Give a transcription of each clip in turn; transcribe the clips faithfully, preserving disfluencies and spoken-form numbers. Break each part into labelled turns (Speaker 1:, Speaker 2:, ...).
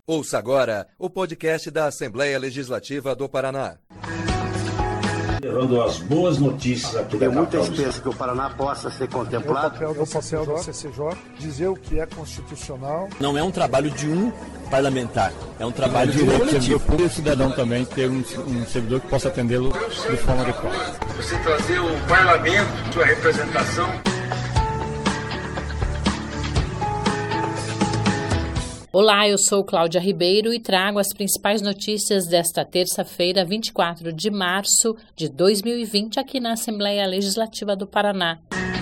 Speaker 1: Ouça agora o podcast da Assembleia Legislativa do Paraná.
Speaker 2: Levando as boas notícias aqui da
Speaker 3: Tem muita esperança que o Paraná possa ser contemplado.
Speaker 4: É o papel, é o papel da C C J dizer o que é constitucional.
Speaker 5: Não é um trabalho de um parlamentar, é um trabalho de um coletivo.
Speaker 6: Para o cidadão também ter um, um servidor que possa atendê-lo de forma adequada.
Speaker 7: Você trazer o parlamento, sua representação.
Speaker 8: Olá, eu sou Cláudia Ribeiro e trago as principais notícias desta terça-feira, vinte e quatro de março de dois mil e vinte, aqui na Assembleia Legislativa do Paraná.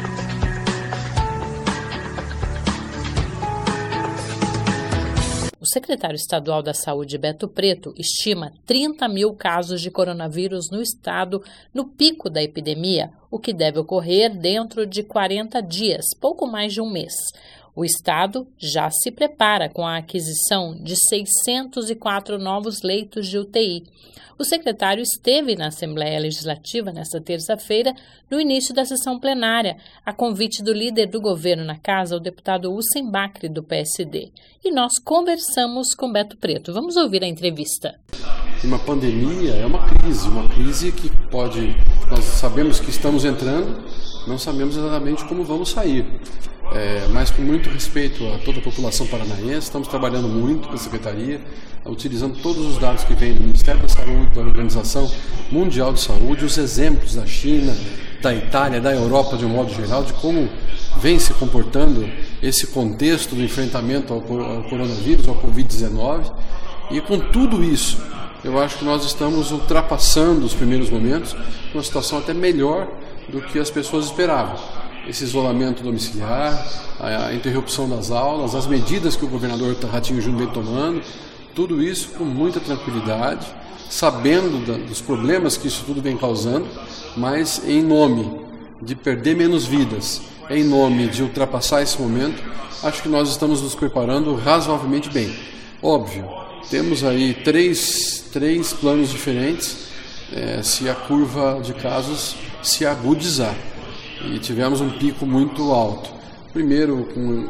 Speaker 8: O secretário estadual da Saúde, Beto Preto, estima trinta mil casos de coronavírus no estado no pico da epidemia, o que deve ocorrer dentro de quarenta dias, pouco mais de um mês. O estado já se prepara com a aquisição de seiscentos e quatro novos leitos de U T I. O secretário esteve na Assembleia Legislativa nesta terça-feira, no início da sessão plenária, a convite do líder do governo na casa, o deputado Hussein Bacri, do P S D. E nós conversamos com Beto Preto. Vamos ouvir a entrevista.
Speaker 9: Uma pandemia é uma crise, uma crise que pode... Nós sabemos que estamos entrando, não sabemos exatamente como vamos sair. É, mas com muito respeito a toda a população paranaense, estamos trabalhando muito com a Secretaria, utilizando todos os dados que vêm do Ministério da Saúde, da Organização Mundial de Saúde, os exemplos da China, da Itália, da Europa de um modo geral, de como vem se comportando esse contexto do enfrentamento ao, ao coronavírus, ao covid dezenove, e com tudo isso, eu acho que nós estamos ultrapassando os primeiros momentos, uma situação até melhor do que as pessoas esperavam. Esse isolamento domiciliar, a interrupção das aulas, as medidas que o governador Ratinho Júnior vem tomando, tudo isso com muita tranquilidade, sabendo da, dos problemas que isso tudo vem causando, mas em nome de perder menos vidas, em nome de ultrapassar esse momento, acho que nós estamos nos preparando razoavelmente bem. Óbvio, temos aí três, três planos diferentes, é, se a curva de casos se agudizar. E tivemos um pico muito alto. Primeiro,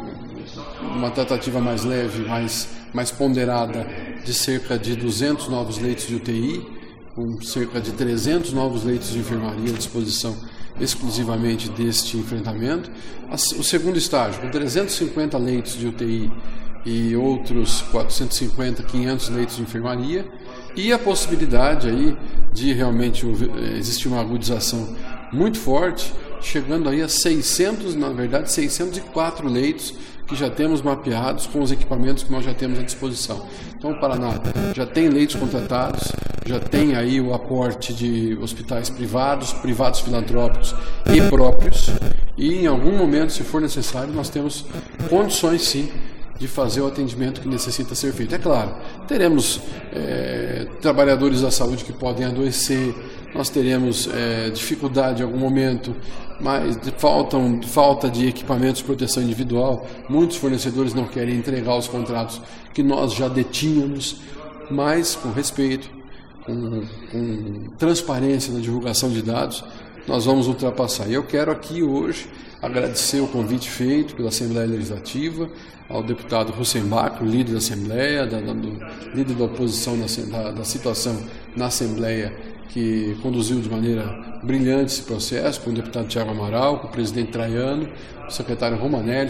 Speaker 9: com uma tratativa mais leve, mais, mais ponderada, de cerca de duzentos novos leitos de U T I, com cerca de trezentos novos leitos de enfermaria à disposição exclusivamente deste enfrentamento. O segundo estágio, com trezentos e cinquenta leitos de U T I e outros quatrocentos e cinquenta, quinhentos leitos de enfermaria, e a possibilidade aí de realmente existir uma agudização muito forte, chegando aí a seiscentos, na verdade seiscentos e quatro leitos que já temos mapeados com os equipamentos que nós já temos à disposição. Então o Paraná já tem leitos contratados, já tem aí o aporte de hospitais privados, privados filantrópicos e próprios, e em algum momento, se for necessário, nós temos condições sim de fazer o atendimento que necessita ser feito. É claro, teremos é, trabalhadores da saúde que podem adoecer, nós teremos é, dificuldade em algum momento, mas faltam, falta de equipamentos de proteção individual, muitos fornecedores não querem entregar os contratos que nós já detínhamos, mas com respeito, com, com transparência na divulgação de dados, nós vamos ultrapassar. E eu quero aqui hoje agradecer o convite feito pela Assembleia Legislativa, ao deputado Hussein Bacri, líder da Assembleia, da, da, do, líder da oposição na, da, da situação na Assembleia, que conduziu de maneira brilhante esse processo, com o deputado Tiago Amaral, com o presidente Traiano, o secretário Romanelli,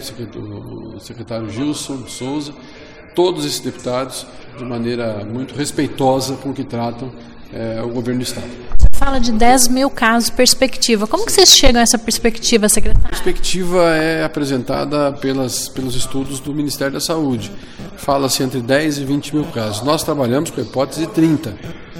Speaker 9: o secretário Gilson de Souza, todos esses deputados de maneira muito respeitosa com que tratam é, o governo do Estado.
Speaker 8: Você fala de dez mil casos, perspectiva. Como que vocês chegam a essa perspectiva, secretário?
Speaker 9: A perspectiva é apresentada pelas, pelos estudos do Ministério da Saúde. Fala-se entre dez e vinte mil casos. Nós trabalhamos com a hipótese de trinta.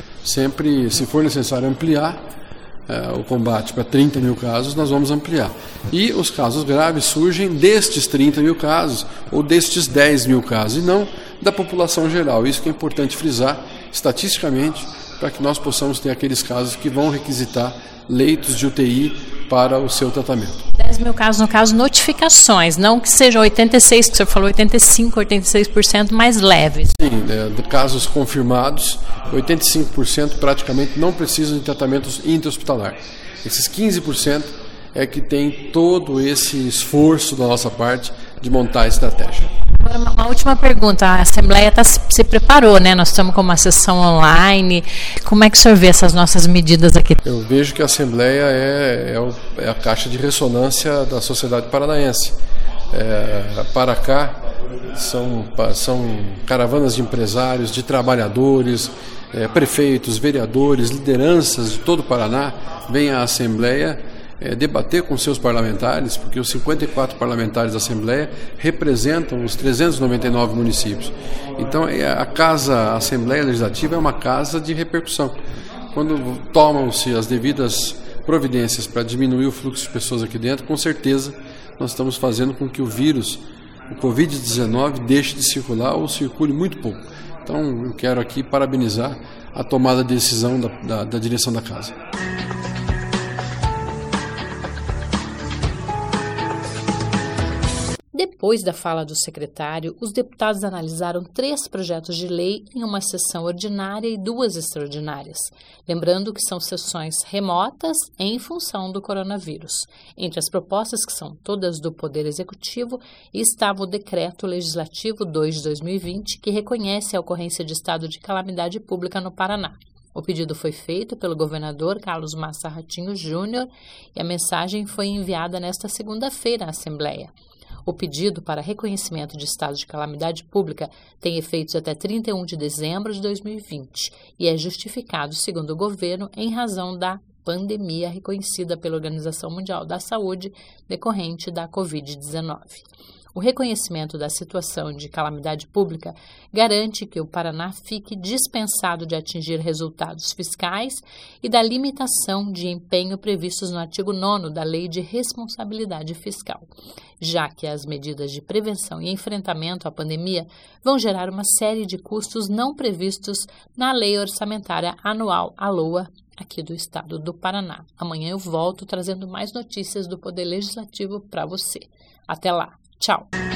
Speaker 9: Sempre, se for necessário ampliar é, o combate para trinta mil casos, nós vamos ampliar. E os casos graves surgem destes trinta mil casos ou destes dez mil casos, e não da população geral. Isso que é importante frisar estatisticamente, para que nós possamos ter aqueles casos que vão requisitar leitos de U T I para o seu tratamento.
Speaker 8: dez mil casos, no caso, notificações, não que seja oitenta e seis por cento, que você falou oitenta e cinco, oitenta e seis por cento mais leves.
Speaker 9: Sim, é, de casos confirmados, oitenta e cinco por cento praticamente não precisam de tratamentos intra-hospitalar. Esses quinze por cento é que tem todo esse esforço da nossa parte de montar a estratégia.
Speaker 8: Agora, uma, uma última pergunta. A Assembleia tá, se preparou, né? Nós estamos com uma sessão online. Como é que o senhor vê essas nossas medidas aqui?
Speaker 9: Eu vejo que a Assembleia é, é, o, é a caixa de ressonância da sociedade paranaense. É, para cá são, são caravanas de empresários, de trabalhadores, é, prefeitos, vereadores, lideranças de todo o Paraná vêm à Assembleia é, debater com seus parlamentares, porque os cinquenta e quatro parlamentares da Assembleia representam os trezentos e noventa e nove municípios. Então a casa, a Assembleia Legislativa é uma casa de repercussão. Quando tomam-se as devidas providências para diminuir o fluxo de pessoas aqui dentro, com certeza nós estamos fazendo com que o vírus, o covid dezenove, deixe de circular ou circule muito pouco. Então, eu quero aqui parabenizar a tomada de decisão da, da, da direção da Casa.
Speaker 8: Depois da fala do secretário, os deputados analisaram três projetos de lei em uma sessão ordinária e duas extraordinárias. Lembrando que são sessões remotas em função do coronavírus. Entre as propostas, que são todas do Poder Executivo, estava o Decreto Legislativo dois de dois mil e vinte, que reconhece a ocorrência de estado de calamidade pública no Paraná. O pedido foi feito pelo governador Carlos Massa Ratinho Júnior e a mensagem foi enviada nesta segunda-feira à Assembleia. O pedido para reconhecimento de estado de calamidade pública tem efeitos até trinta e um de dezembro de dois mil e vinte e é justificado, segundo o governo, em razão da pandemia reconhecida pela Organização Mundial da Saúde decorrente da covid dezenove. O reconhecimento da situação de calamidade pública garante que o Paraná fique dispensado de atingir resultados fiscais e da limitação de empenho previstos no artigo nono da Lei de Responsabilidade Fiscal, já que as medidas de prevenção e enfrentamento à pandemia vão gerar uma série de custos não previstos na Lei Orçamentária Anual, a LOA, aqui do estado do Paraná. Amanhã eu volto trazendo mais notícias do Poder Legislativo para você. Até lá. Tchau!